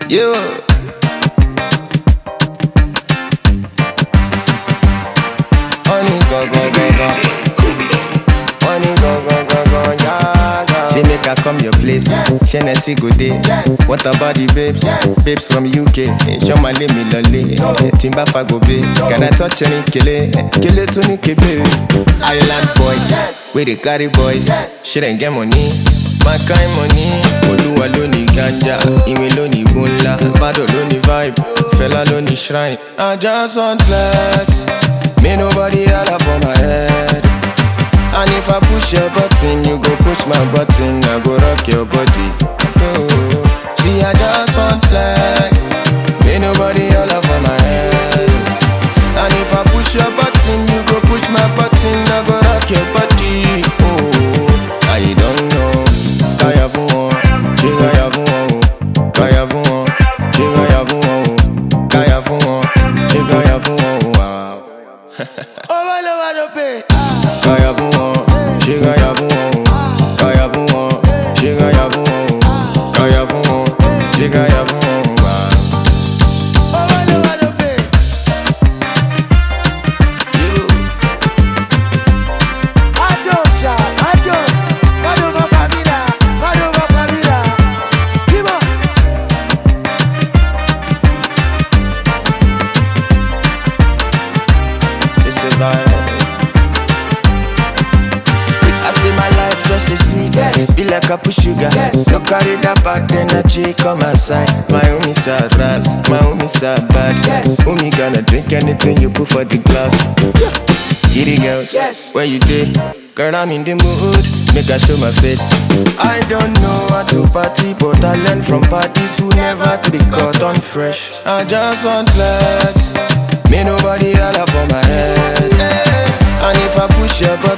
You. Honey, go, go, go, go. Honey, go, go, go, go, yeah, yeah. She make her come your place. Hennessy go day. What about the babes? Babes from UK. Show my name, me lolly. Timba go be. Can I touch any kele? Kele to ni kebe. Island boys, we they carry boys. She didn't get money. My kind money. Oluwa loni ganja, Ime loni bunla, Vado loni vibe, Fella loni shrine. I just want flex. Me nobody holla for my head. And if I push your button, you go push my button. I go rock your body. Oh. See, I just want flex. Me nobody holla for my head. And if I push your button, you go push my button. I go rock your body. Oh, I don't know. Kaya fun won, ṣe kaya fun won o. Kaya fun won, ṣe kaya fun won o. Kaya fun won, ṣe kaya fun won o. Owó ló wà lópè. Kaya fun won, ṣe kaya fun won o. Kaya fun won, ṣe kaya fun won o. Kaya fun won, ṣe kaya fun won o. Owó ló wà lópè. I say my life just a sweet, yes. Be like a push sugar, yes. No carry that bad energy, come outside. My homies are ras, my homies are bad, yes. Homie gonna drink anything you put for the glass, yeah. Giddy girls, yes. Where you dey? Girl, I'm in the mood, make I show my face. I don't know how to party, but I learn from parties who never to be caught on fresh. I just want flex. Me nobody holla for my head. And if I push your